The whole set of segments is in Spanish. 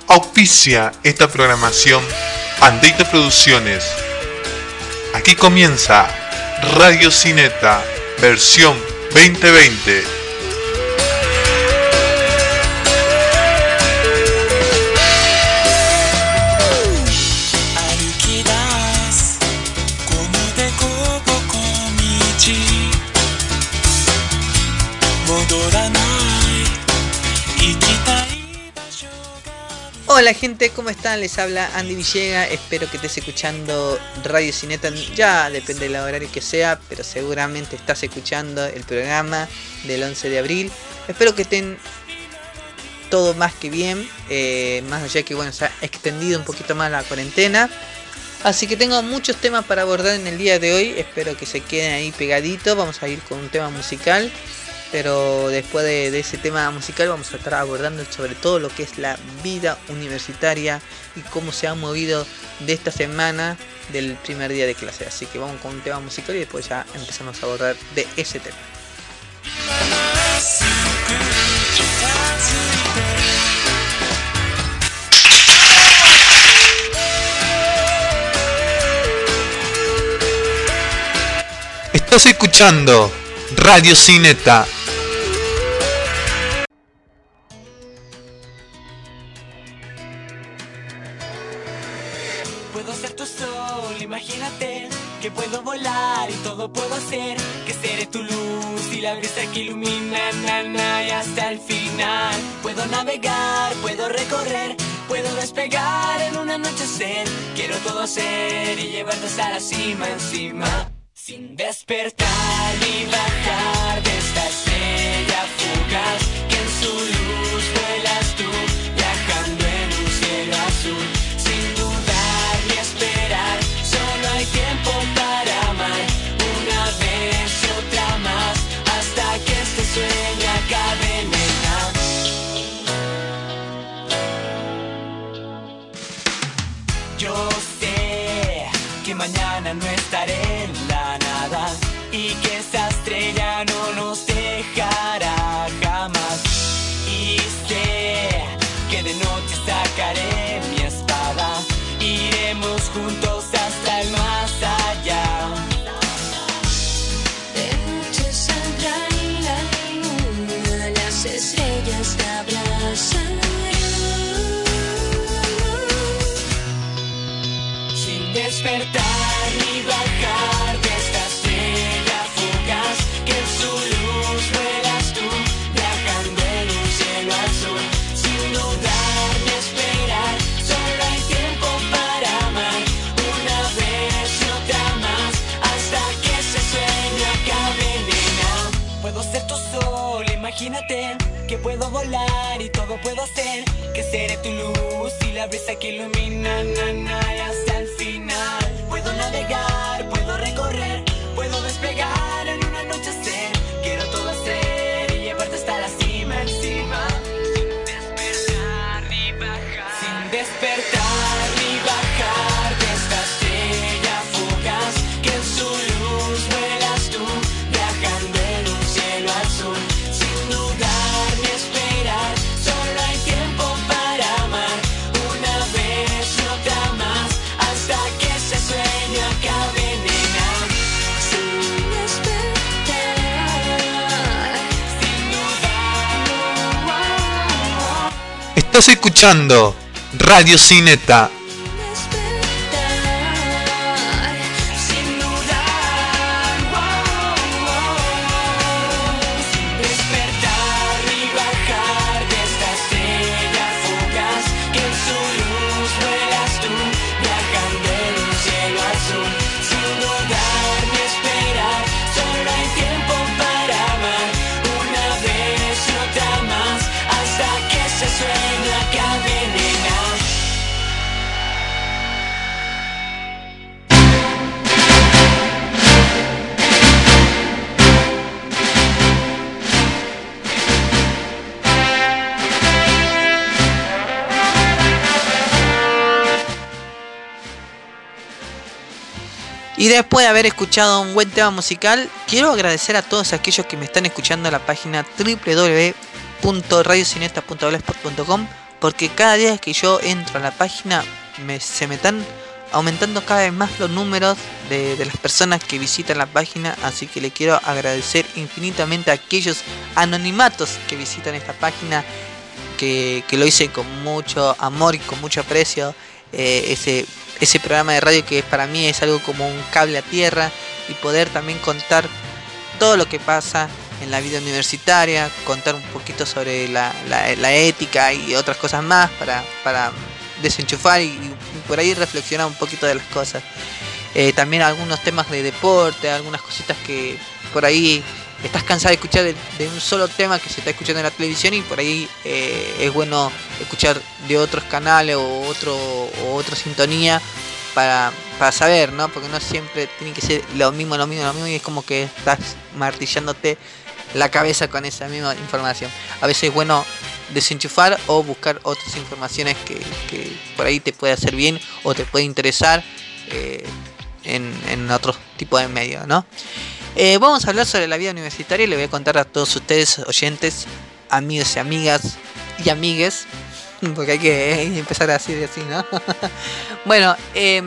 Auspicia esta programación Andito Producciones. Aquí comienza Radio Cineta, versión 2020. Hola gente, ¿cómo están? Les habla Andy Villega, espero que estés escuchando Radio Cineta, ya depende del horario que sea, pero seguramente estás escuchando el programa del 11 de abril. Espero que estén todo más que bien, más allá que bueno, se ha extendido un poquito más la cuarentena. Así que tengo muchos temas para abordar en el día de hoy, espero que se queden ahí pegaditos. Vamos a ir con un tema musical. Pero después de ese tema musical vamos a estar abordando sobre todo lo que es la vida universitaria y cómo se ha movido de esta semana del primer día de clase. Así que vamos con un tema musical y después ya empezamos a abordar de ese tema. Estás escuchando Radio Cineta. Puedo ser tu sol, imagínate que puedo volar y todo puedo hacer, que seré tu luz y la brisa que ilumina y hasta el final. Puedo navegar, puedo recorrer, puedo despegar en un anochecer. Quiero todo hacer y llevarte hasta la cima encima, sin despertar ni bajar de esta estrella fugaz, que en su luz vuelas tú, viajando en un cielo azul. Sin dudar ni esperar, solo hay tiempo para amar, una vez y otra más, hasta que este sueño acabe, nena. Yo sé que mañana no estaré en la nada y que esa estrella no nos dejará jamás. Y sé que de noche sacaré mi espada, iremos juntos hasta el más allá. De noche saldrá la luna, las estrellas te abrazarán. Sin despertar ni bajar de esta estrella fugaz, que en su luz vuelas tú, viajando en un cielo azul. Sin dudar ni esperar, solo hay tiempo para amar, una vez y otra más, hasta que ese sueño acabe, nena. Puedo ser tu sol, imagínate que puedo volar y todo puedo hacer, que seré tu luz y la brisa que ilumina y hasta el final. Puedo navegar, puedo recorrer, puedo despegar en un anochecer. Quiero todo hacer y llevarte hasta la cima encima, sin despertar ni bajar, sin despertar ni bajar de esta estrella fugaz, que en su luz vuelas tú, viajando en un cielo azul. Sin dudar ni esperar, solo hay tiempo para amar, una vez y otra más, hasta que ese sueño acabe, nena. Sin despertar, Sin dudar. Estás escuchando Radio Cineta. despertar, Sin dudar, sin despertar ni bajar de esta estrella fugaz, que en su luz vuelas tú, viajando en un cielo azul. Sin dudar ni esperar, solo hay tiempo para amar, una vez y otra más, hasta que ese sueño acabe, nena. Y después de haber escuchado un buen tema musical, quiero agradecer a todos aquellos que me están escuchando en la página www.radiocineta.blogspot.com porque cada día que yo entro a la página se me están aumentando cada vez más los números de las personas que visitan la página, así que le quiero agradecer infinitamente a aquellos anonimatos que visitan esta página, que lo hice con mucho amor y con mucho aprecio. Ese programa de radio que para mí es algo como un cable a tierra, y poder también contar todo lo que pasa en la vida universitaria, contar un poquito sobre la ética y otras cosas más para desenchufar y por ahí reflexionar un poquito de las cosas. También algunos temas de deporte, algunas cositas que por ahí estás cansado de escuchar de un solo tema que se está escuchando en la televisión, y por ahí es bueno escuchar de otros canales o otra sintonía para saber, ¿no? Porque no siempre tiene que ser lo mismo, y es como que estás martillándote la cabeza con esa misma información. A veces es bueno desenchufar o buscar otras informaciones que por ahí te puede hacer bien o te puede interesar en otro tipo de medios, ¿no? Vamos a hablar sobre la vida universitaria y le voy a contar a todos ustedes, oyentes, amigos y amigas y amigues, porque hay que empezar así, ¿no? Bueno,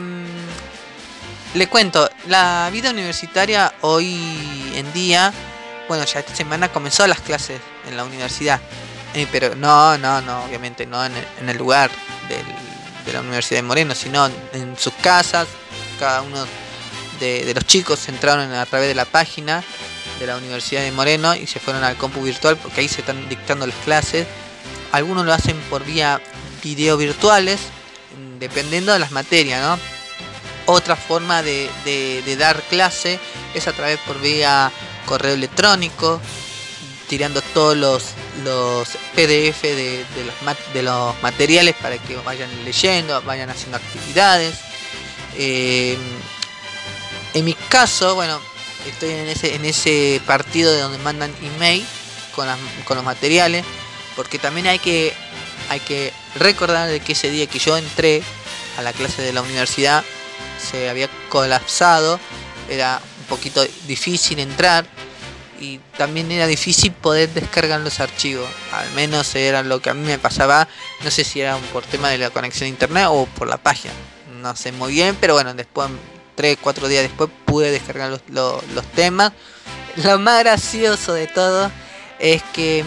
le cuento, la vida universitaria hoy en día, bueno, ya esta semana comenzó las clases en la universidad, pero no, obviamente no en el lugar de la Universidad de Moreno, sino en sus casas. Cada uno de los chicos entraron a través de la página de la Universidad de Moreno y se fueron al compu virtual, porque ahí se están dictando las clases. Algunos lo hacen por vía video virtuales, dependiendo de las materias, ¿no? Otra forma de dar clase es a través por vía correo electrónico, tirando todos los PDF de los materiales para que vayan leyendo, vayan haciendo actividades. En mi caso, bueno, estoy en ese partido de donde mandan email con los materiales, porque también hay que recordar de que ese día que yo entré a la clase de la universidad se había colapsado, era un poquito difícil entrar y también era difícil poder descargar los archivos, al menos era lo que a mí me pasaba. No sé si era por tema de la conexión a internet o por la página, no sé muy bien, pero bueno, después 3-4 días después pude descargar los temas. Lo más gracioso de todo es que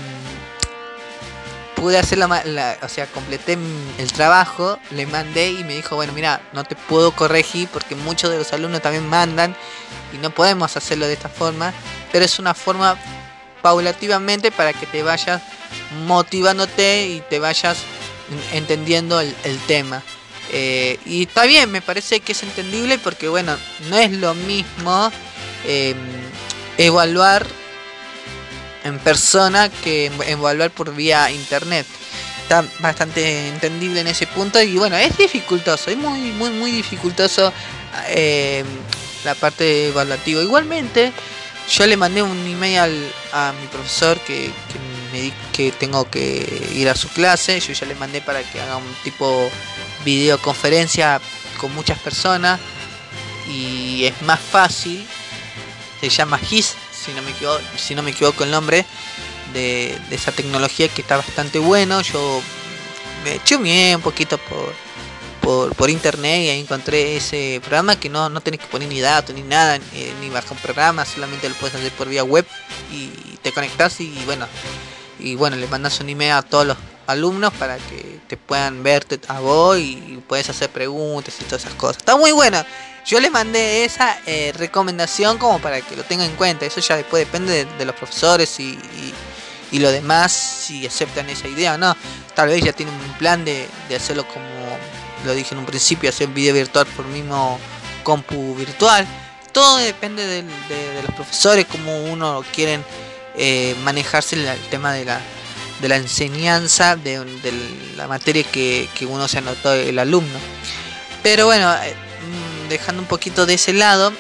pude hacer o sea, completé el trabajo, le mandé y me dijo, bueno, mira, no te puedo corregir porque muchos de los alumnos también mandan y no podemos hacerlo de esta forma, pero es una forma paulativamente para que te vayas motivándote y te vayas entendiendo el tema. Y está bien, me parece que es entendible, porque bueno, no es lo mismo evaluar en persona que evaluar por vía internet. Está bastante entendible en ese punto, y bueno, es dificultoso, es muy dificultoso la parte evaluativa. Igualmente, yo le mandé un email a mi profesor que me di que tengo que ir a su clase. Yo ya le mandé para que haga un tipo videoconferencia con muchas personas, y es más fácil. Se llama GIS, si no me equivoco el nombre de esa tecnología, que está bastante bueno. Yo me chumeé un poquito por internet y ahí encontré ese programa que no tenés que poner ni datos ni nada, ni bajar un programa, solamente lo puedes hacer por vía web y te conectás y bueno, le mandas un email a todos los alumnos para que te puedan verte a vos y puedes hacer preguntas y todas esas cosas. Está muy buena. Yo le mandé esa recomendación como para que lo tengan en cuenta. Eso ya después depende de los profesores y lo demás, si aceptan esa idea o no. Tal vez ya tienen un plan de hacerlo, como lo dije en un principio, hacer un video virtual por mismo compu virtual. Todo depende de los profesores, como uno quieren manejarse el tema de la enseñanza de la materia que uno se anotó el alumno. Pero bueno, dejando un poquito de ese lado,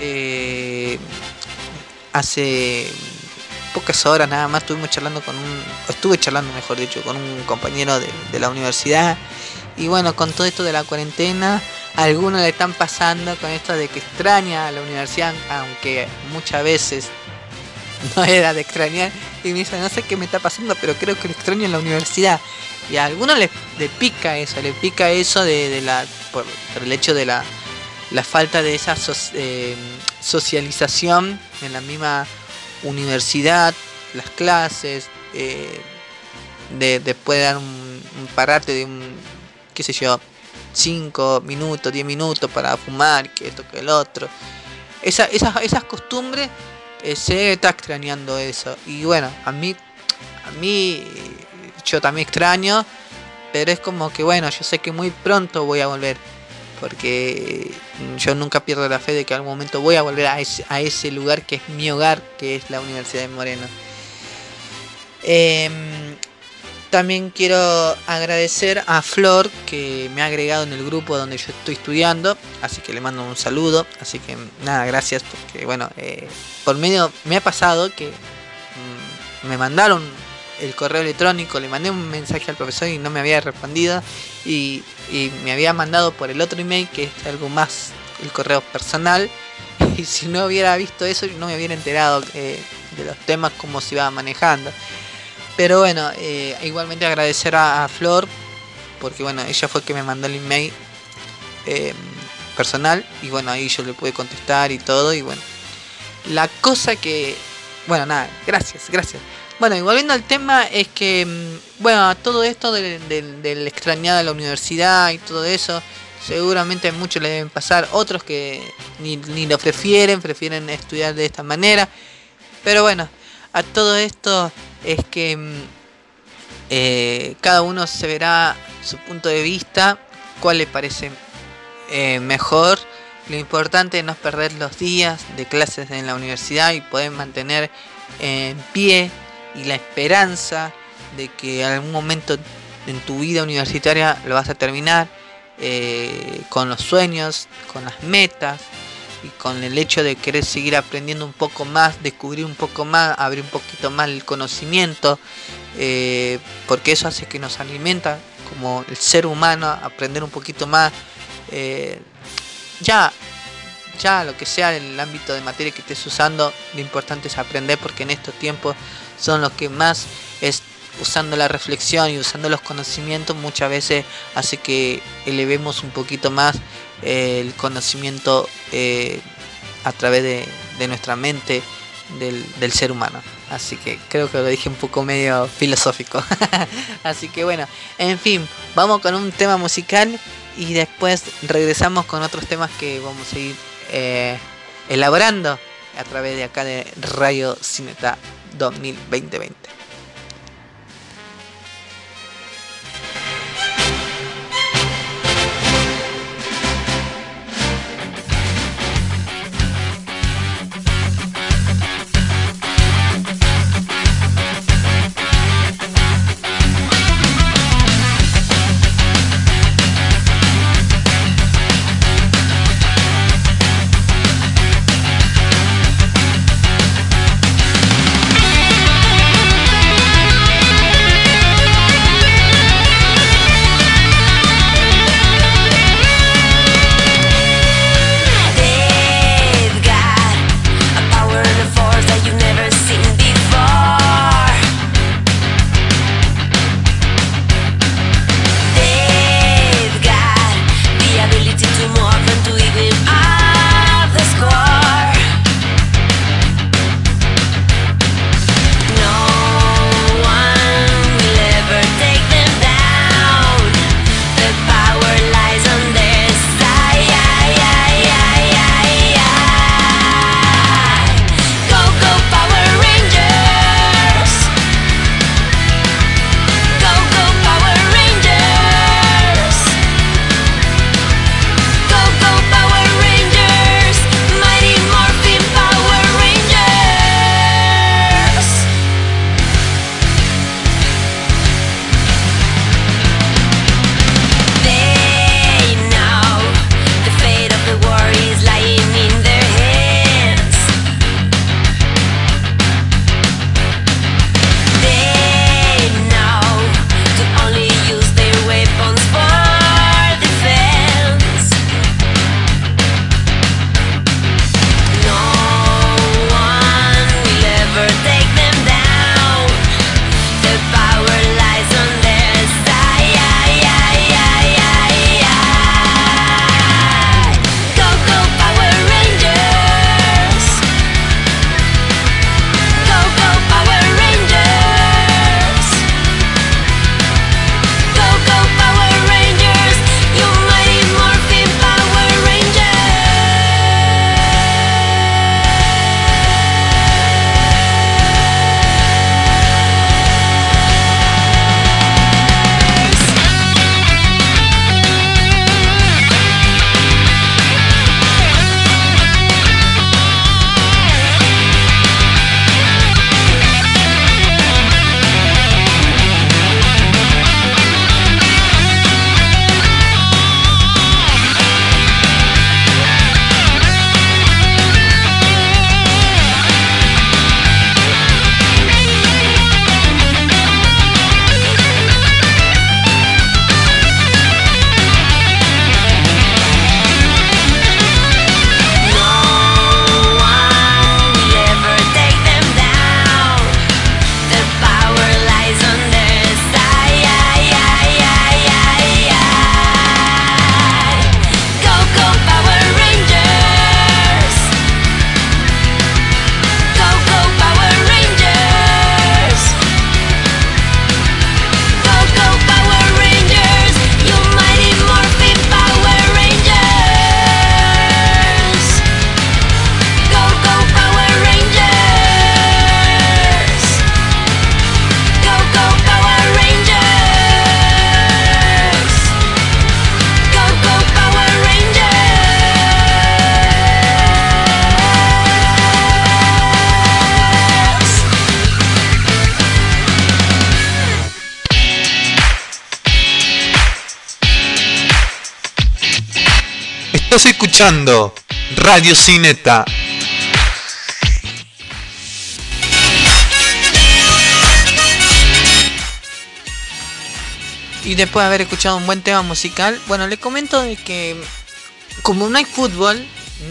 hace pocas horas nada más estuve charlando con un compañero de la universidad. Y bueno, con todo esto de la cuarentena, a algunos le están pasando con esto de que extraña a la universidad, aunque muchas veces no era de extrañar. Y me dice, no sé qué me está pasando, pero creo que lo extraño en la universidad. Y a algunos le pica eso, por el hecho de la falta de esa socialización en la misma universidad, las clases, de poder dar un parate de qué sé yo, 5 minutos, 10 minutos para fumar, que esto, que el otro. Esas costumbres, se está extrañando eso. Y bueno, a mí yo también extraño, pero es como que bueno, yo sé que muy pronto voy a volver, porque yo nunca pierdo la fe de que en algún momento voy a volver a ese lugar que es mi hogar, que es la Universidad de Moreno. También quiero agradecer a Flor, que me ha agregado en el grupo donde yo estoy estudiando, así que le mando un saludo. Así que nada, gracias, porque bueno, por medio me ha pasado que me mandaron el correo electrónico, le mandé un mensaje al profesor y no me había respondido, y me había mandado por el otro email, que es algo más, el correo personal, y si no hubiera visto eso no me hubiera enterado de los temas, cómo se iba manejando. Pero bueno, igualmente agradecer a Flor, porque bueno, ella fue que me mandó el email personal, y bueno, ahí yo le pude contestar y todo. Y bueno, la cosa que, bueno, nada, gracias. Bueno, y volviendo al tema, es que bueno, todo esto del extrañar a la universidad y todo eso, seguramente a muchos le deben pasar, otros que ni lo prefieren estudiar de esta manera. Pero bueno, a todo esto es que cada uno se verá su punto de vista, cuál le parece mejor. Lo importante es no perder los días de clases en la universidad y poder mantener en pie y la esperanza de que en algún momento en tu vida universitaria lo vas a terminar, con los sueños, con las metas y con el hecho de querer seguir aprendiendo un poco más, descubrir un poco más, abrir un poquito más el conocimiento, porque eso hace que nos alimenta como el ser humano, aprender un poquito más, ya lo que sea en el ámbito de materia que estés usando. Lo importante es aprender, porque en estos tiempos son los que más es usando la reflexión y usando los conocimientos, muchas veces hace que elevemos un poquito más el conocimiento a través de nuestra mente, del ser humano. Así que creo que lo dije un poco medio filosófico. Así que bueno, en fin, vamos con un tema musical y después regresamos con otros temas que vamos a ir elaborando a través de acá de Radio Cineta 2020. Thank Estás escuchando Radio Cineta. Y después de haber escuchado un buen tema musical, bueno, le comento de que como no hay fútbol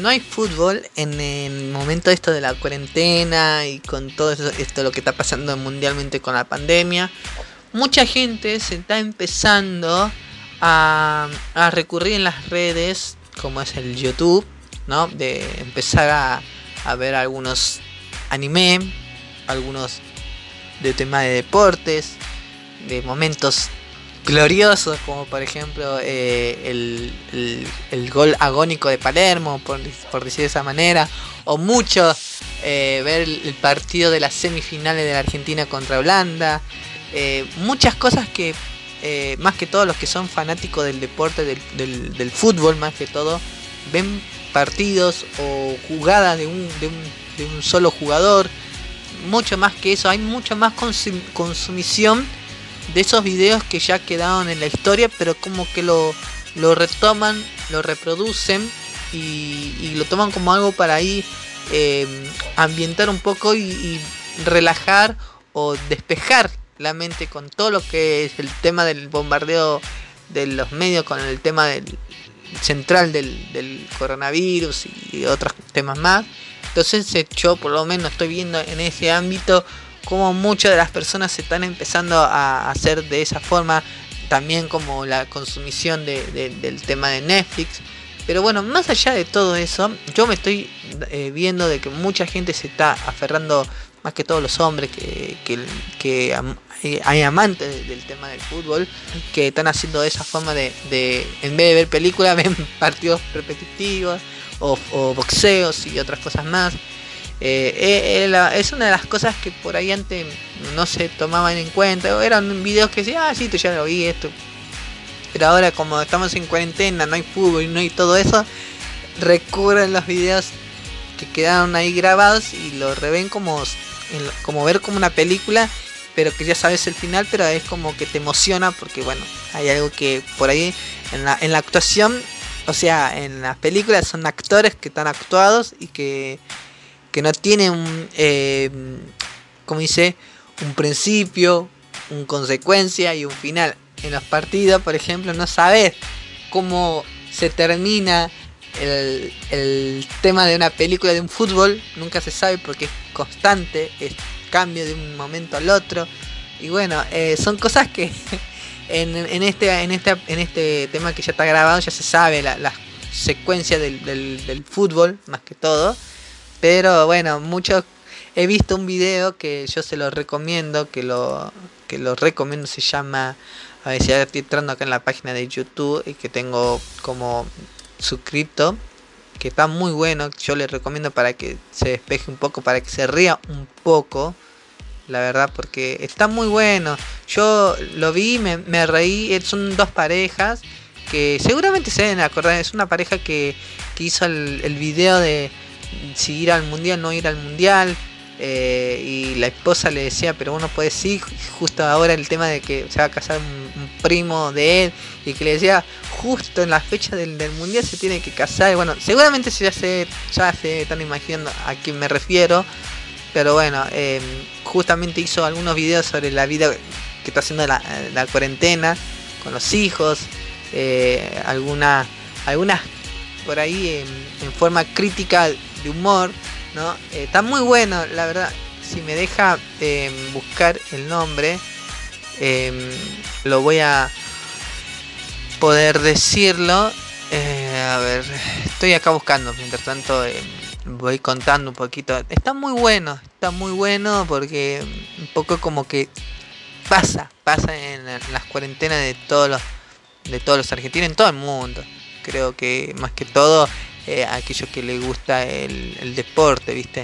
en el momento esto de la cuarentena y con todo esto lo que está pasando mundialmente con la pandemia, mucha gente se está empezando a recurrir en las redes, como es el YouTube, ¿no? De empezar a ver algunos anime, algunos de tema de deportes, de momentos gloriosos, como por ejemplo el gol agónico de Palermo, por decir de esa manera, o mucho ver el partido de las semifinales de la Argentina contra Holanda, muchas cosas que más que todo los que son fanáticos del deporte, del fútbol más que todo, ven partidos o jugadas de un solo jugador, mucho más que eso, hay mucha más consumición de esos videos que ya quedaron en la historia, pero como que lo retoman, lo reproducen y lo toman como algo para ahí ambientar un poco y relajar o despejar la mente con todo lo que es el tema del bombardeo de los medios, con el tema del central del coronavirus y otros temas más. Entonces yo por lo menos estoy viendo en ese ámbito como muchas de las personas se están empezando a hacer de esa forma, también como la consumición del tema de Netflix. Pero bueno, más allá de todo eso, yo me estoy viendo de que mucha gente se está aferrando, más que todos los hombres que hay amantes del tema del fútbol, que están haciendo de esa forma de en vez de ver películas, ven partidos repetitivos o boxeos y otras cosas más. Es una de las cosas que por ahí antes no se tomaban en cuenta, eran videos que decían, sí, tú ya lo vi esto, pero ahora como estamos en cuarentena, no hay fútbol y no hay todo eso, recurren los videos que quedaron ahí grabados y lo reven como ver como una película, pero que ya sabes el final, pero es como que te emociona porque bueno, hay algo que por ahí en la actuación, o sea, en las películas son actores que están actuados y que no tienen como dice, un principio, una consecuencia y un final. En los partidos, por ejemplo, no sabes cómo se termina el tema de una película de un fútbol, nunca se sabe porque es constante, es cambio de un momento al otro. Y bueno, son cosas que en este tema que ya está grabado ya se sabe la secuencia del fútbol, más que todo. Pero bueno, he visto un video que yo se lo recomiendo, que lo recomiendo, se llama, a ver si ahora estoy entrando acá en la página de YouTube y que tengo como suscrito, que está muy bueno, yo le recomiendo para que se despeje un poco, para que se ría un poco, la verdad, porque está muy bueno. Yo lo vi, me reí, son dos parejas que seguramente se deben acordar, es una pareja que hizo el video de si ir al mundial, no ir al mundial, y la esposa le decía, pero vos no podés ir, justo ahora el tema de que se va a casar un primo de él, y que le decía, justo en la fecha del mundial se tiene que casar. Bueno, seguramente ya se están imaginando a quién me refiero, pero bueno, justamente hizo algunos videos sobre la vida que está haciendo la cuarentena, con los hijos, algunas por ahí en forma crítica de humor, ¿no? Está muy bueno, la verdad. Si me deja buscar el nombre, lo voy a poder decirlo. A ver, estoy acá buscando, mientras tanto voy contando un poquito. Está muy bueno porque un poco como que pasa en las cuarentenas de todos los argentinos, en todo el mundo. Creo que más que todo a aquellos que les gusta el deporte, ¿viste?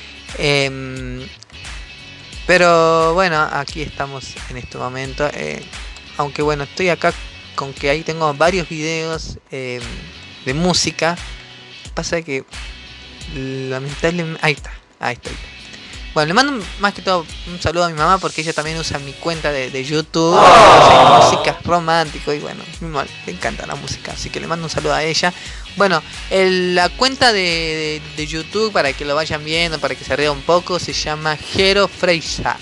Pero bueno, aquí estamos en este momento. Aunque bueno, estoy acá con que ahí tengo varios videos de música. Pasa que lamentablemente... Ahí está. Bueno, le mando más que todo un saludo a mi mamá porque ella también usa mi cuenta de YouTube. Hace música romántico y bueno, mi mamá le encanta la música, así que le mando un saludo a ella. Bueno, la cuenta de YouTube, para que lo vayan viendo, para que se ría un poco, se llama Jero Freisa.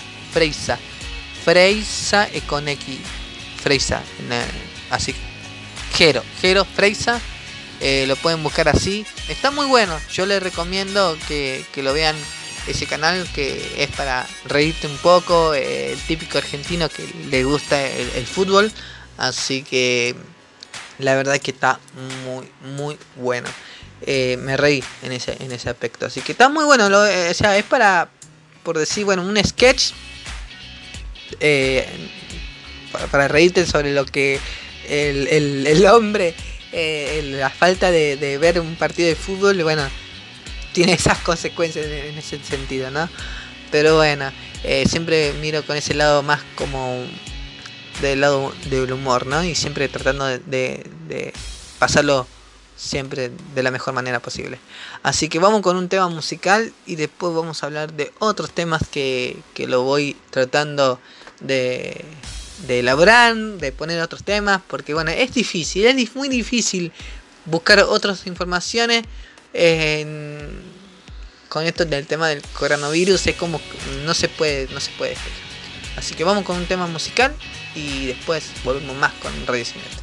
Freisa con X. Freisa. Así. Jero Freisa. Lo pueden buscar así. Está muy bueno. Yo les recomiendo que lo vean, ese canal, que es para reírte un poco. El típico argentino que le gusta el fútbol. Así que la verdad que está muy bueno. Me reí en ese aspecto. Así que está muy bueno. O sea, es para, por decir, bueno, un sketch. Para reírte sobre lo que el hombre, la falta de ver un partido de fútbol, bueno, tiene esas consecuencias en ese sentido, ¿no? Pero bueno, siempre miro con ese lado más como del lado del humor, ¿no? Y siempre tratando de pasarlo siempre de la mejor manera posible. Así que vamos con un tema musical y después vamos a hablar de otros temas que lo voy tratando de elaborar, de poner otros temas, porque bueno, es difícil, es muy difícil buscar otras informaciones con esto del tema del coronavirus. Es como no se puede despejar. Así que vamos con un tema musical y después volvemos más con Radio Cineta.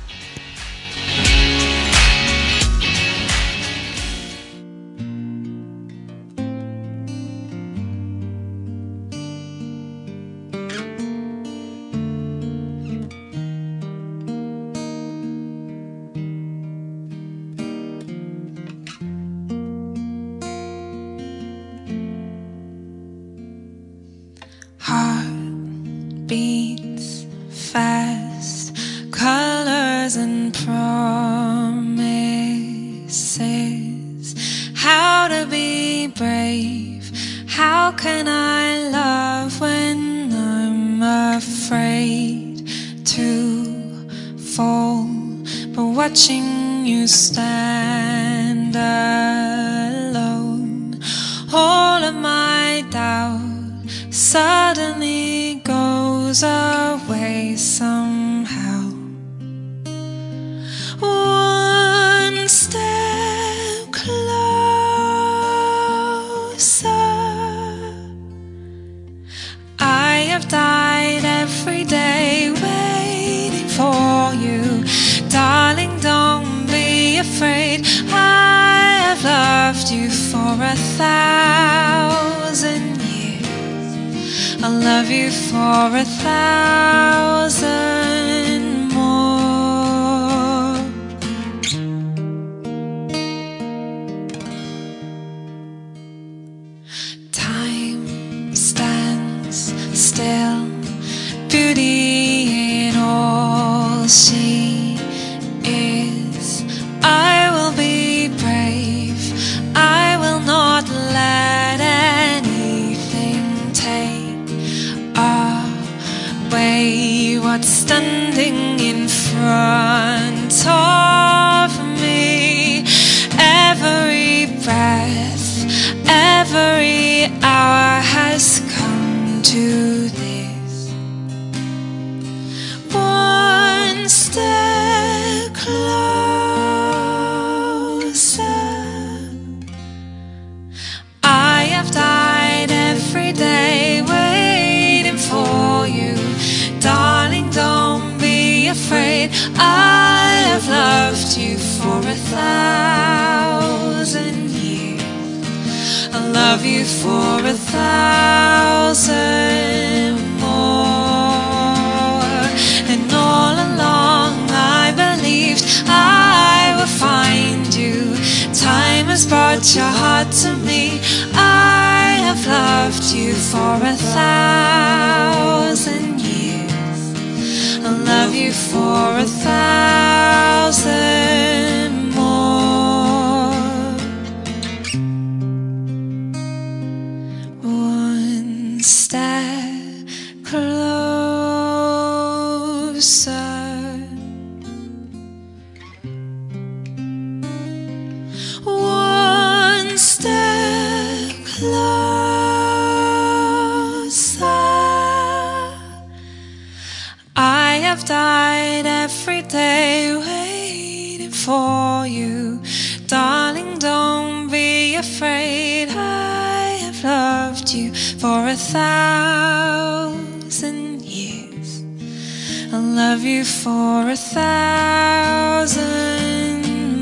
Beats fast, colors and promises. How to be brave? How can I love when I'm afraid to fall? But watching you stand alone, all of my doubt suddenly goes away somehow. One step closer. I have died every day waiting for you. Darling, don't be afraid. I have loved you for 1,000 years. I'll love you for 1,000 more. Time stands still, beauty in all she is. I will be brave, I will not let anything take away what's standing in front of me. Every breath, every hour has come to this. One step closer. I have died every day waiting for you. Darling, don't be afraid. I have loved you for 1,000 years. I'll love you for 1,000 more. And all along I believed I would find you. Time has brought your heart to me. I have loved you for 1,000 years. I'll love you for 1,000 more. One step closer. One step closer. for you. Darling, don't be afraid. I have loved you for 1,000 years. I'll love you for 1,000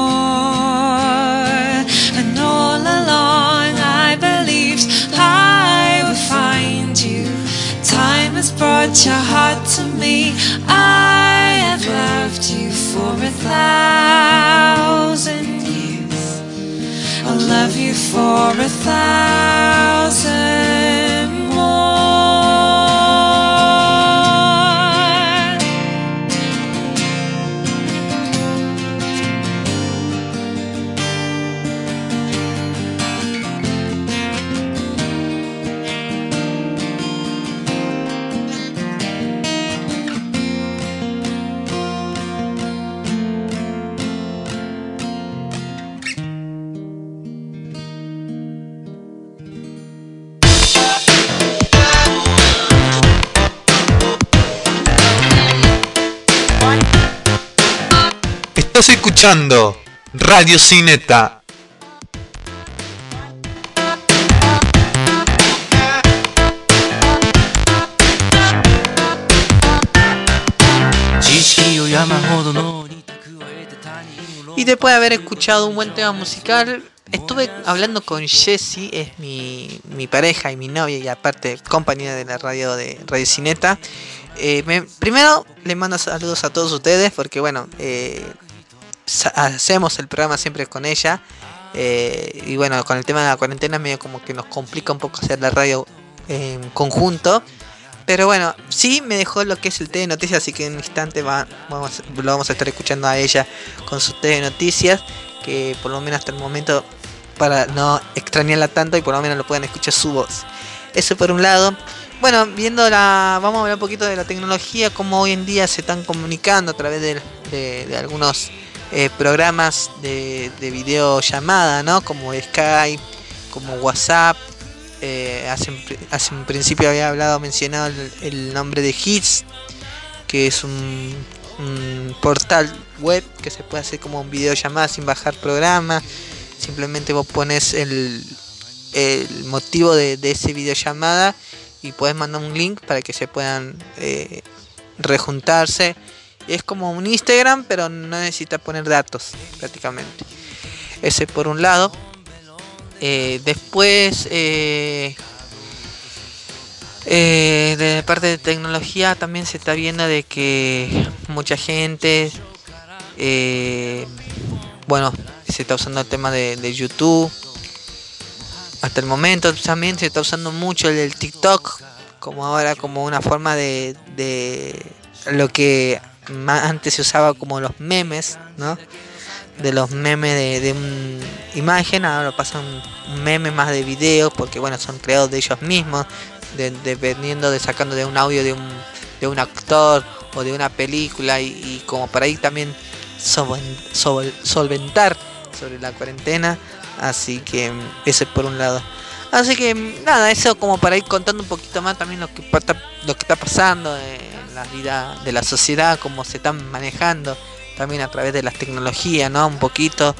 more. And all along I believed I would find you. Time has brought your heart to me. I have loved you for 1,000 years. I'll love you for 1,000 more. Estás escuchando Radio Cineta. Y después de haber escuchado un buen tema musical, estuve hablando con Jessie, es mi pareja y mi novia y aparte compañera de la radio de Radio Cineta. Primero le mando saludos a todos ustedes porque bueno, hacemos el programa siempre con ella. Y bueno, con el tema de la cuarentena medio como que nos complica un poco hacer la radio en conjunto. Pero bueno, sí me dejó lo que es el té de noticias, así que en un instante lo vamos a estar escuchando a ella con su té de noticias, que por lo menos hasta el momento, para no extrañarla tanto y por lo menos lo puedan escuchar su voz. Eso por un lado. Bueno, vamos a hablar un poquito de la tecnología, cómo hoy en día se están comunicando a través de algunos programas de videollamada, ¿no? Como Skype, como WhatsApp. Hace un principio había mencionado el nombre de Hits, que es un portal web que se puede hacer como un videollamada sin bajar programa. Simplemente vos pones el motivo de ese videollamada y podés mandar un link para que se puedan rejuntarse. Es como un Instagram, pero no necesita poner datos prácticamente. Ese por un lado. Después de parte de tecnología también se está viendo de que mucha gente bueno, se está usando el tema de YouTube. Hasta el momento también se está usando mucho el TikTok como ahora, como una forma de lo que antes se usaba como los memes, ¿no? De los memes de una imagen, ahora lo pasan un meme más de video, porque bueno, son creados de ellos mismos, dependiendo de sacando de un audio de un actor o de una película, y como para ahí también solventar sobre la cuarentena. Así que ese por un lado. Así que nada, eso como para ir contando un poquito más también lo que está pasando en la vida de la sociedad, cómo se están manejando también a través de las tecnologías, ¿no? Un poquito,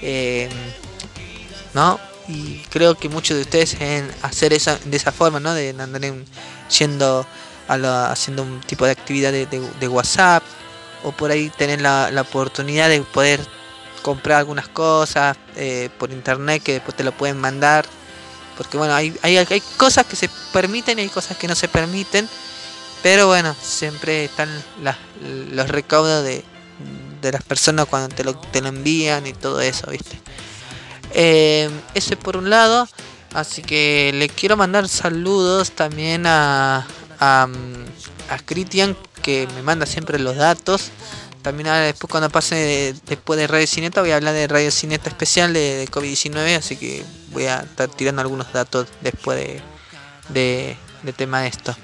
¿no? Y creo que muchos de ustedes en hacer de esa forma, ¿no? De andar yendo haciendo un tipo de actividad de WhatsApp, o por ahí tener la oportunidad de poder comprar algunas cosas por internet que después te lo pueden mandar, porque bueno, hay cosas que se permiten y hay cosas que no se permiten, pero bueno, siempre están los recaudos de las personas cuando te lo envían y todo eso, ¿viste? Eso es por un lado. Así que le quiero mandar saludos también a Cristian, que me manda siempre los datos. También ahora después, cuando pase después de Radio Cineta, voy a hablar de Radio Cineta especial de COVID-19, así que voy a estar tirando algunos datos después de tema de esto.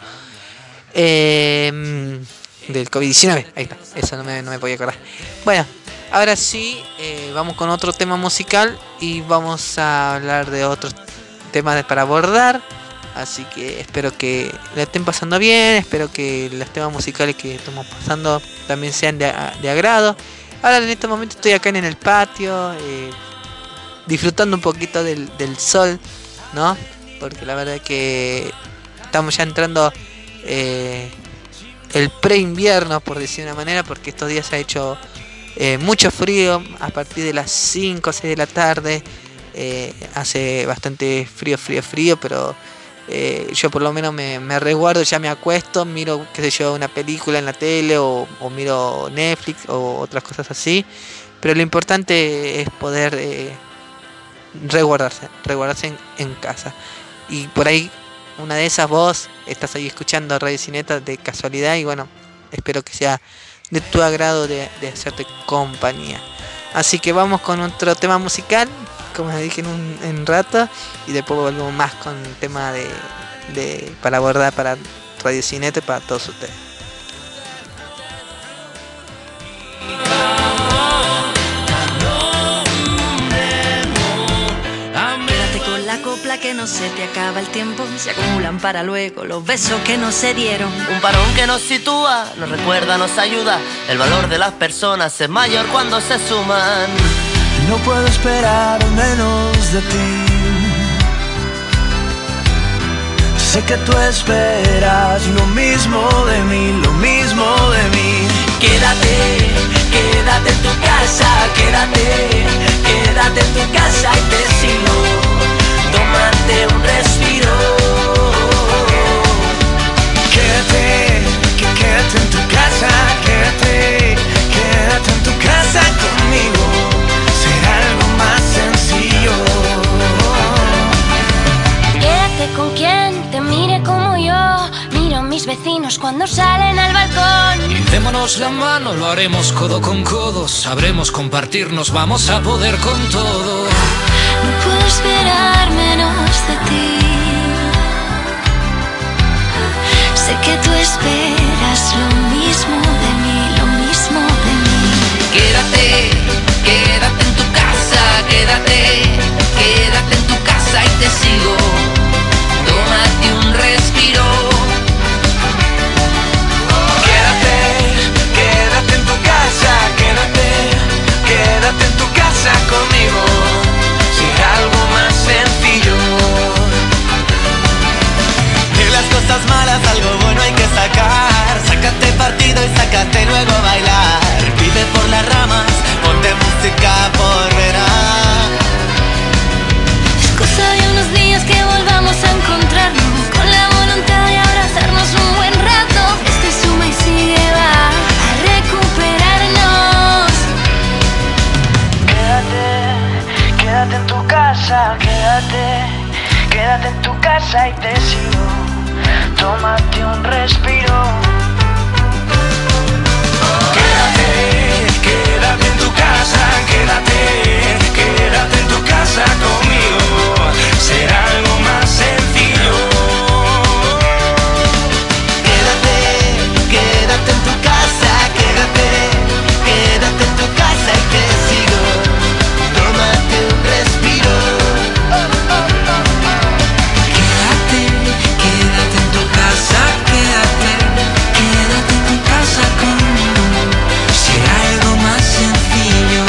Del COVID-19, ahí está, eso no me podía acordar. Bueno, ahora sí, vamos con otro tema musical y vamos a hablar de otros temas para abordar. Así que espero que la estén pasando bien, espero que los temas musicales que estamos pasando también sean de agrado. Ahora en este momento estoy acá en el patio, disfrutando un poquito del sol, ¿no? Porque la verdad que estamos ya entrando el pre-invierno, por decir de una manera, porque estos días ha hecho mucho frío. A partir de las 5 o 6 de la tarde hace bastante frío, pero yo por lo menos me resguardo, ya me acuesto, miro, qué sé yo, una película en la tele o miro Netflix o otras cosas así. Pero lo importante es poder resguardarse en casa. Y por ahí, una de esas, vos estás ahí escuchando Radio Cineta de casualidad, y bueno, espero que sea de tu agrado de hacerte compañía. Así que vamos con otro tema musical, como les dije en un rato, y después volvemos más con el tema para abordar para Radio Cineta y para todos ustedes. Copla que no se te acaba el tiempo, se acumulan para luego los besos que no se dieron. Un parón que nos sitúa, nos recuerda, nos ayuda. El valor de las personas es mayor cuando se suman. No puedo esperar menos de ti. Sé que tú esperas lo mismo de mí, lo mismo de mí. Quédate, quédate en tu casa, quédate, quédate en tu casa y te sigo. Tómate un respiro. Quédate en tu casa, quédate en tu casa conmigo. Será algo más sencillo. Quédate con quien te mire como yo. Miro a mis vecinos cuando salen al balcón. Y démonos la mano, lo haremos codo con codo. Sabremos compartirnos, vamos a poder con todo. No puedo esperar menos de ti. Sé que tú esperas lo mismo de mí, lo mismo de mí. Quédate, quédate en tu casa, quédate, quédate en tu casa y te sigo. Tómate un respiro. Quédate en tu casa, quédate en tu casa conmigo. Algo más sencillo. De las cosas malas algo bueno hay que sacar. Sácate partido y sácate luego a bailar. Vive por las ramas, ponte música por verás. Es cosa de unos días que volvamos a encontrarnos, con la voluntad de abrazarnos un buen rato. Este suma y sigue, va a recuperarnos. Quédate en tu casa, quédate en tu casa y te sigo. Tómate un respiro. Quédate en tu casa, quédate en tu casa conmigo. Será algo más sencillo. Quédate en tu casa, quédate en tu casa y te sigo. Tómate un respiro. Quédate en tu casa, quédate en tu casa conmigo. Será algo más sencillo.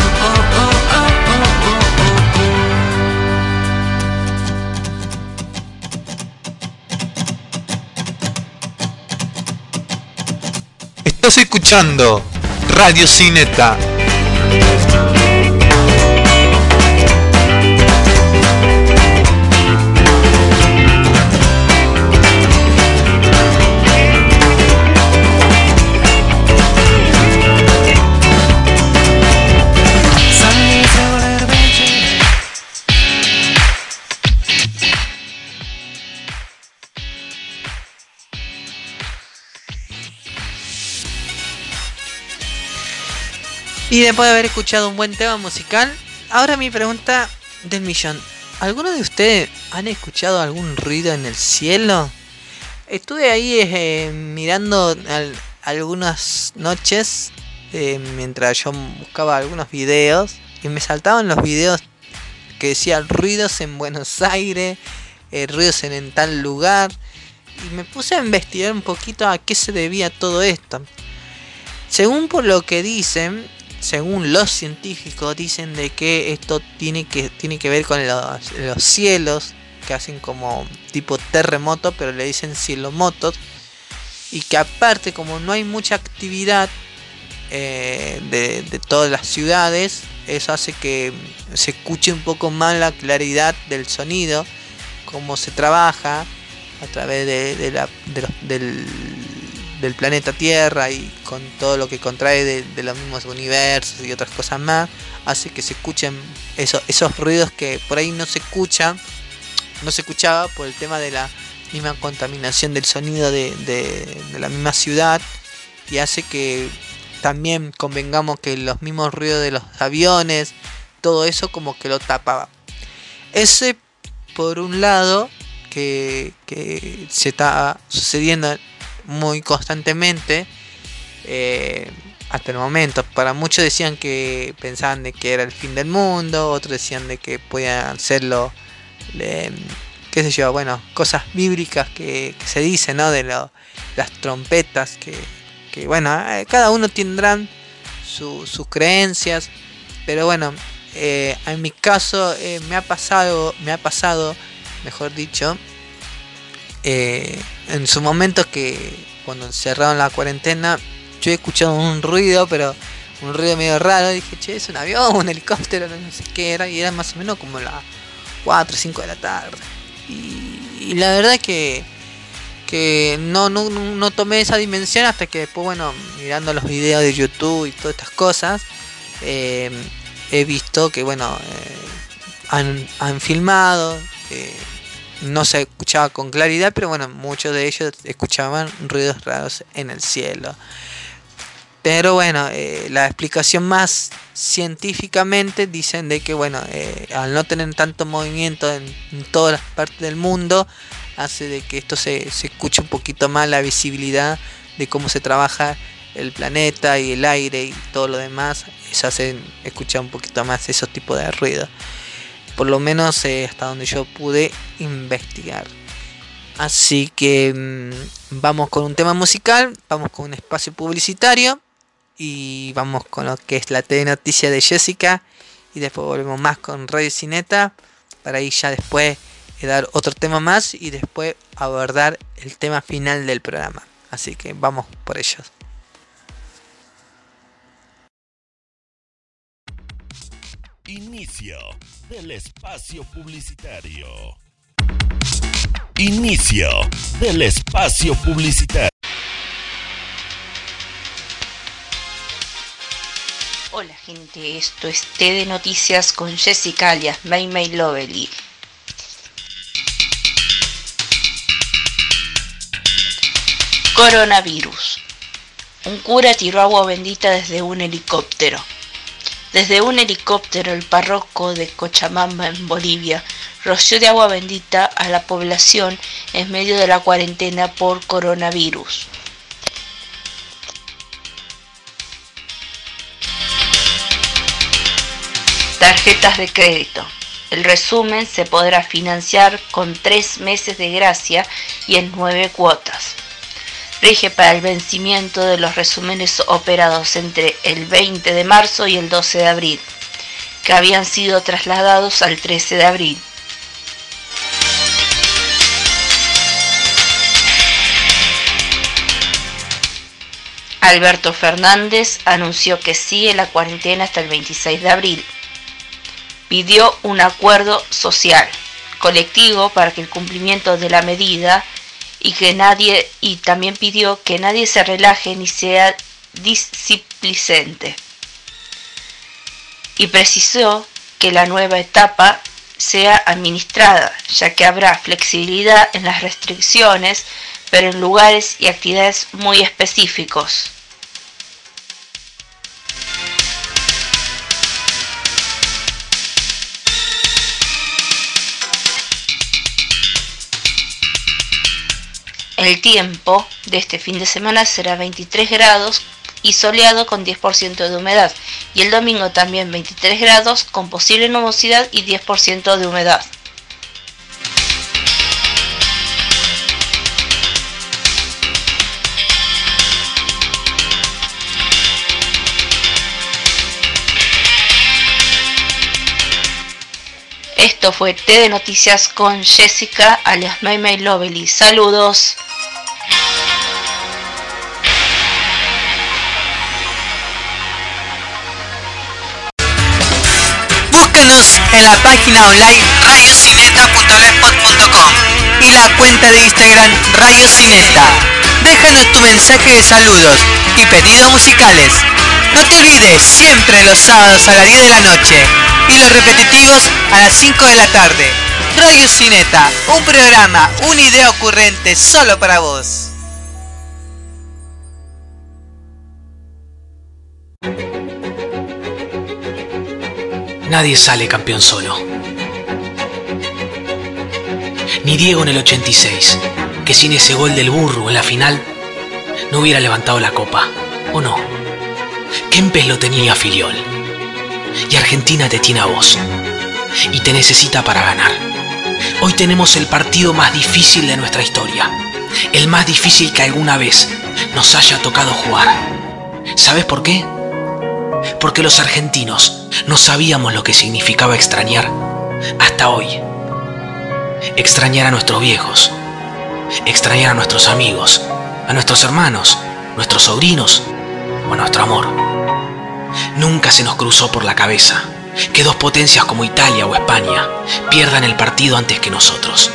Estás escuchando Radio Cineta. Y después de haber escuchado un buen tema musical, ahora mi pregunta del millón. ¿Alguno de ustedes han escuchado algún ruido en el cielo? Estuve ahí mirando algunas noches mientras yo buscaba algunos videos, y me saltaban los videos que decían ruidos en Buenos Aires, ruidos en tal lugar, y me puse a investigar un poquito a qué se debía todo esto. Según por lo que dicen, según los científicos, dicen de que esto tiene que ver con los cielos, que hacen como tipo terremoto, pero le dicen cielomotos, y que aparte, como no hay mucha actividad de todas las ciudades, eso hace que se escuche un poco más la claridad del sonido, cómo se trabaja a través del planeta Tierra, y con todo lo que contrae de los mismos universos y otras cosas más, hace que se escuchen esos ruidos que por ahí no se escuchaba por el tema de la misma contaminación del sonido de la misma ciudad, y hace que también convengamos que los mismos ruidos de los aviones, todo eso como que lo tapaba. Ese por un lado que se está sucediendo muy constantemente hasta el momento. Para muchos decían que pensaban de que era el fin del mundo, otros decían de que podían serlo, qué sé yo, bueno, cosas bíblicas que se dicen, ¿no? De las trompetas, que bueno, cada uno tendrán sus creencias, pero bueno, en mi caso me ha pasado, mejor dicho, en su momento, que cuando cerraron la cuarentena, yo he escuchado un ruido, pero un ruido medio raro. Dije, che, es un avión, un helicóptero, no sé qué era, y era más o menos como las 4 o 5 de la tarde. Y la verdad que no tomé esa dimensión hasta que después, bueno, mirando los videos de YouTube y todas estas cosas, he visto que, bueno, han filmado, no se escuchaba con claridad, pero bueno, muchos de ellos escuchaban ruidos raros en el cielo. Pero bueno, la explicación más científicamente dicen de que, bueno, al no tener tanto movimiento en todas las partes del mundo, hace de que esto se escuche un poquito más, la visibilidad de cómo se trabaja el planeta y el aire y todo lo demás. Eso hace escuchar un poquito más esos tipos de ruidos, por lo menos hasta donde yo pude investigar. Así que vamos con un tema musical, vamos con un espacio publicitario y vamos con lo que es la telenoticia de Jessica, y después volvemos más con Radio Cineta para ir ya después dar otro tema más y después abordar el tema final del programa. Así que vamos por ellos. Inicio del espacio publicitario. Inicio del espacio publicitario. Hola gente, esto es T de Noticias con Jessica alias May May Lovely. Coronavirus. Un cura tiró agua bendita desde un helicóptero. Desde un helicóptero, el párroco de Cochabamba, en Bolivia, roció de agua bendita a la población en medio de la cuarentena por coronavirus. Tarjetas de crédito. El resumen se podrá financiar con 3 meses de gracia y en 9 cuotas. Rige para el vencimiento de los resúmenes operados entre el 20 de marzo y el 12 de abril, que habían sido trasladados al 13 de abril. Alberto Fernández anunció que sigue la cuarentena hasta el 26 de abril. Pidió un acuerdo social, colectivo para que el cumplimiento de la medida y también pidió que nadie se relaje ni sea displicente. Y precisó que la nueva etapa sea administrada, ya que habrá flexibilidad en las restricciones, pero en lugares y actividades muy específicos. El tiempo de este fin de semana será 23 grados y soleado con 10% de humedad, y el domingo también 23 grados con posible nubosidad y 10% de humedad. Esto fue T de Noticias con Jessica alias May May Lovely. Saludos. Búscanos en la página online radiocineta.blogspot.com y la cuenta de Instagram Radio Cineta. Déjanos tu mensaje de saludos y pedidos musicales. No te olvides, siempre los sábados a las 10 de la noche y los repetitivos a las 5 de la tarde. Radio Cineta, un programa, una idea ocurrente solo para vos. Nadie sale campeón solo. Ni Diego en el 86, que sin ese gol del burro en la final no hubiera levantado la copa, ¿o no? Kempes lo tenía a Filiol. Y Argentina te tiene a vos. Y te necesita para ganar. Hoy tenemos el partido más difícil de nuestra historia. El más difícil que alguna vez nos haya tocado jugar. ¿Sabes por qué? Porque los argentinos no sabíamos lo que significaba extrañar hasta hoy. Extrañar a nuestros viejos. Extrañar a nuestros amigos, a nuestros hermanos, nuestros sobrinos o a nuestro amor. Nunca se nos cruzó por la cabeza que dos potencias como Italia o España pierdan el partido antes que nosotros.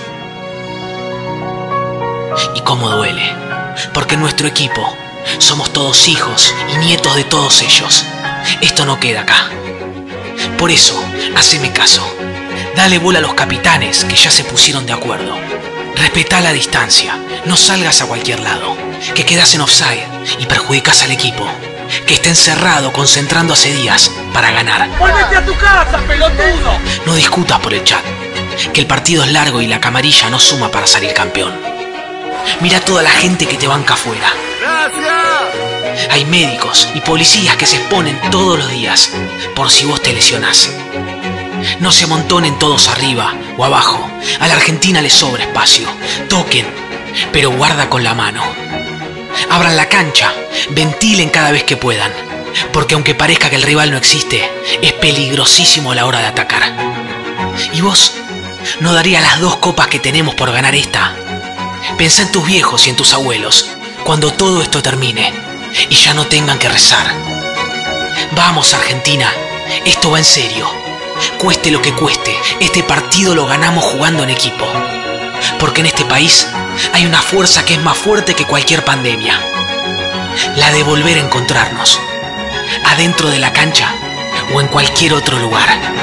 Y cómo duele, porque en nuestro equipo somos todos hijos y nietos de todos ellos. Esto no queda acá. Por eso, haceme caso. Dale bola a los capitanes que ya se pusieron de acuerdo. Respetá la distancia, no salgas a cualquier lado, que quedás en offside y perjudicás al equipo, que está encerrado concentrando hace días para ganar. ¡Vuélvete a tu casa, pelotudo! No discutas por el chat, que el partido es largo y la camarilla no suma para salir campeón. Mira toda la gente que te banca afuera. ¡Gracias! Hay médicos y policías que se exponen todos los días por si vos te lesionás. No se amontonen todos arriba o abajo. A la Argentina le sobra espacio. Toquen, pero guarda con la mano. Abran la cancha, ventilen cada vez que puedan, porque aunque parezca que el rival no existe, es peligrosísimo a la hora de atacar. ¿Y vos? ¿No darías las 2 copas que tenemos por ganar esta? Pensá en tus viejos y en tus abuelos, cuando todo esto termine y ya no tengan que rezar. Vamos, Argentina, esto va en serio. Cueste lo que cueste, este partido lo ganamos jugando en equipo. Porque en este país hay una fuerza que es más fuerte que cualquier pandemia. La de volver a encontrarnos, adentro de la cancha o en cualquier otro lugar.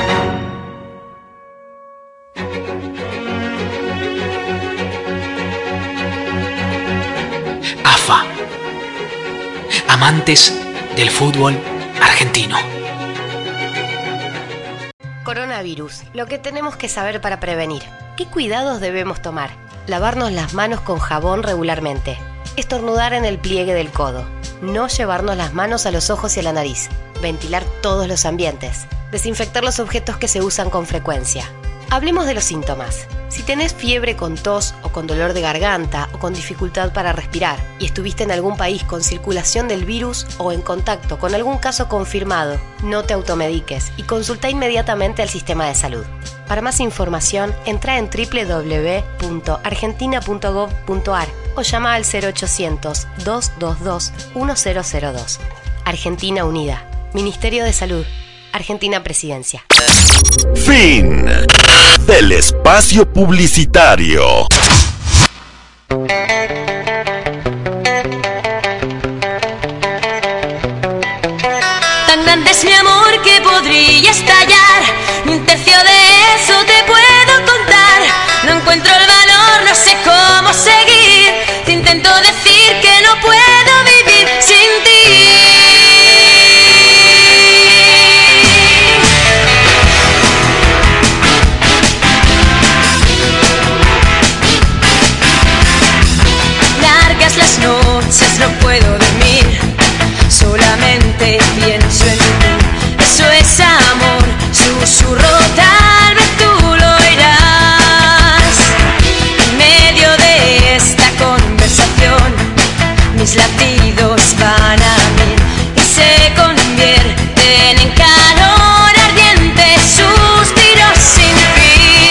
AFA. Amantes del fútbol argentino. Coronavirus. Lo que tenemos que saber para prevenir. ¿Qué cuidados debemos tomar? Lavarnos las manos con jabón regularmente. Estornudar en el pliegue del codo. No llevarnos las manos a los ojos y a la nariz. Ventilar todos los ambientes. Desinfectar los objetos que se usan con frecuencia. Hablemos de los síntomas. Si tenés fiebre con tos o con dolor de garganta o con dificultad para respirar y estuviste en algún país con circulación del virus o en contacto con algún caso confirmado, no te automediques y consulta inmediatamente al sistema de salud. Para más información, entra en www.argentina.gov.ar o llama al 0800-222-1002. Argentina Unida. Ministerio de Salud. Argentina Presidencia. Fin del espacio publicitario. Tan grande es mi amor que podría estallar. Ni un tercio de eso te puedo contar. No encuentro el valor, no sé cómo seguir. Te intento decir que no puedo vivir sin ti. Las noches no puedo dormir, solamente pienso en ti. Eso es amor, susurro, tal vez tú lo oirás. En medio de esta conversación, mis latidos van a mil y se convierten en calor ardiente, suspiros sin fin.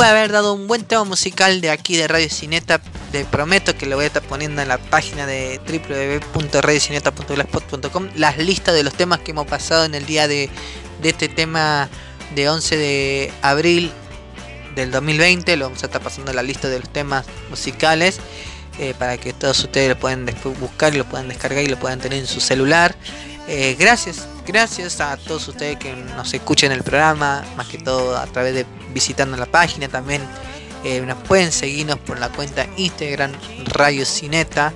después de haber dado un buen tema musical de aquí de Radio Cineta, te prometo que lo voy a estar poniendo en la página de www.radiocineta.blogspot.com las listas de los temas que hemos pasado en el día de este tema de 11 de abril del 2020. Lo vamos a estar pasando la lista de los temas musicales para que todos ustedes lo puedan después buscar y lo puedan descargar y lo puedan tener en su celular. Gracias a todos ustedes que nos escuchen el programa, más que todo a través de visitando la página. También nos pueden seguirnos por la cuenta Instagram Radio Cineta.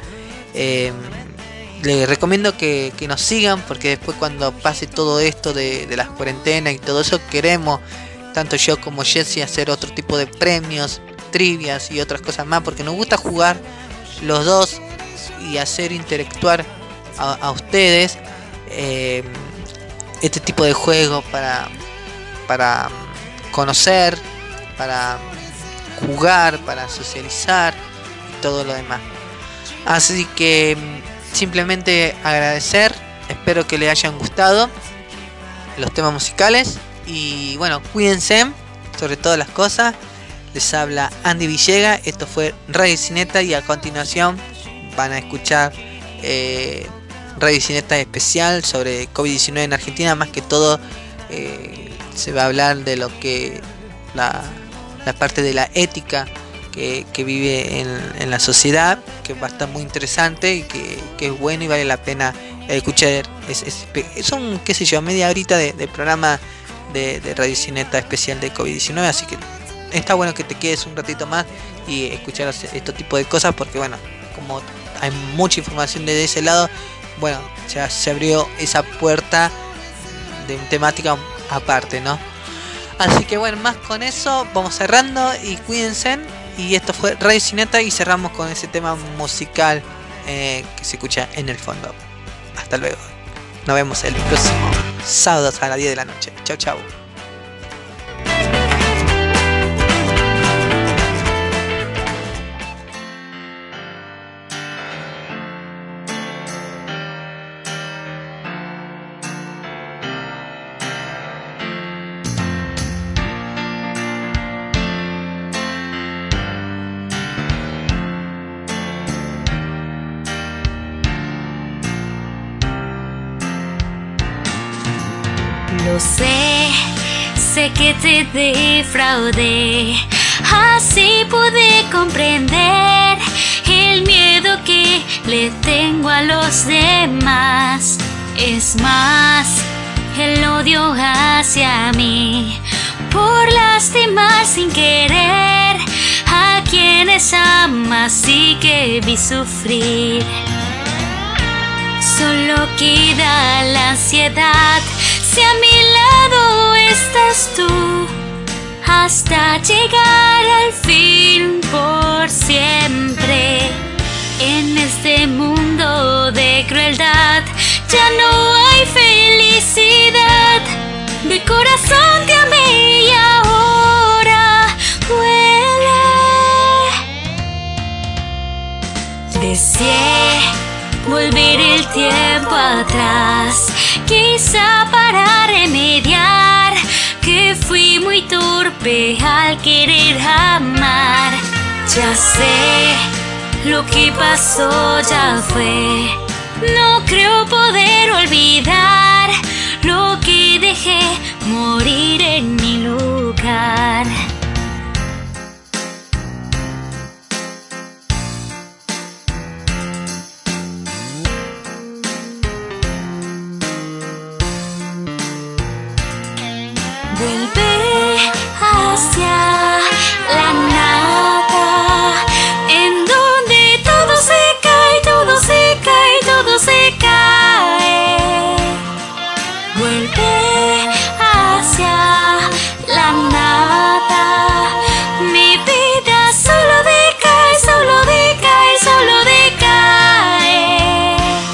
Les recomiendo que nos sigan, porque después cuando pase todo esto de las cuarentenas y todo eso, queremos, tanto yo como Jessy, hacer otro tipo de premios, trivias y otras cosas más, porque nos gusta jugar los dos y hacer interactuar a ustedes este tipo de juegos para conocer, para jugar, para socializar y todo lo demás. Así que simplemente agradecer, espero que les hayan gustado los temas musicales y bueno, cuídense sobre todas las cosas. Les habla Andy Villegas, esto fue Radio Cineta y a continuación van a escuchar Radio Cineta especial sobre COVID-19 en Argentina. Más que todo se va a hablar de lo que la parte de la ética que vive en la sociedad, que va a estar muy interesante y que es bueno y vale la pena escuchar. Son, qué sé yo, media horita de programa de Radio Cineta especial de COVID-19, así que está bueno que te quedes un ratito más y escuchar este tipo de cosas, porque bueno, como hay mucha información desde ese lado, bueno, ya se abrió esa puerta de temática aparte, ¿no? Así que bueno, más con eso vamos cerrando y cuídense. Y esto fue Radio Cineta y cerramos con ese tema musical que se escucha en el fondo. Hasta luego. Nos vemos el próximo sábado a las 10 de la noche. Chau, chau. Lo sé que te defraudé, así pude comprender el miedo que le tengo a los demás. Es más, el odio hacia mí por lastimar sin querer a quienes amas y que vi sufrir. Solo queda la ansiedad si a mi lado estás tú, hasta llegar al fin por siempre. En este mundo de crueldad ya no hay felicidad. De corazón te amé y ahora duele. Deseé volver el tiempo atrás, quizá para remediar que fui muy torpe al querer amar. Ya sé, lo que pasó ya fue. No creo poder olvidar lo que dejé morir en mi lugar. Vuelve hacia la nada, en donde todo se cae, todo se cae, todo se cae. Vuelve hacia la nada, mi vida solo decae, solo decae, solo decae.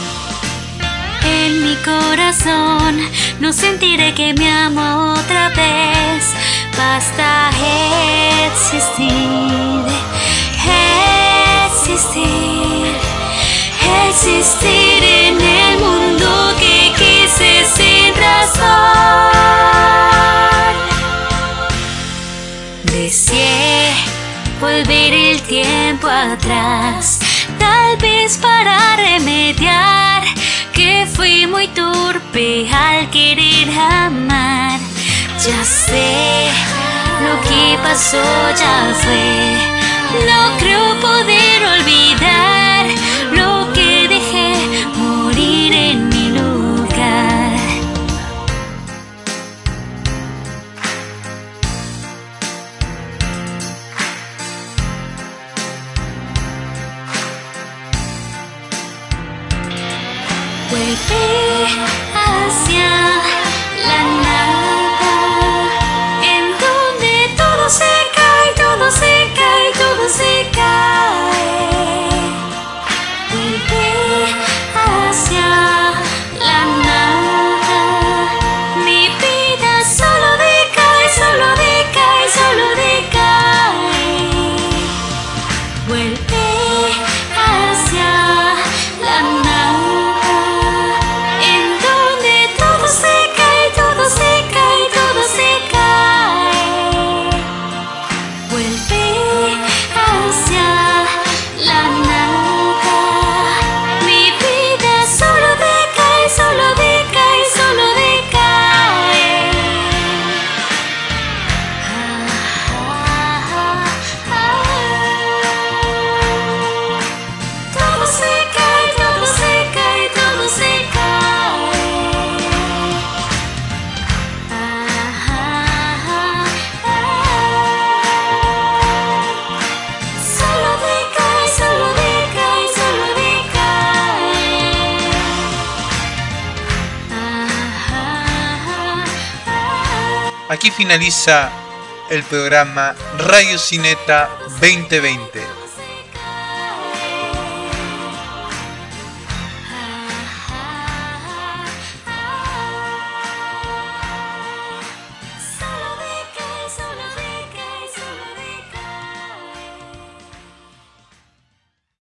En mi corazón no sentiré que me amo otra vez. Basta existir, existir, existir en el mundo que quise sin razón. Deseé volver el tiempo atrás, tal vez para remediar que fui muy torpe al querer amar. Ya sé, lo que pasó ya fue, no creo poder olvidar lo que dejé morir en mi lugar. Vuelve hacia la nada, en donde todo se cae, todo se cae, todo se cae. Vuelve hacia la nada, mi vida solo decae, solo decae, solo decae. Vuelve hacia la nada. Aquí finaliza el programa Radio Cineta 2020.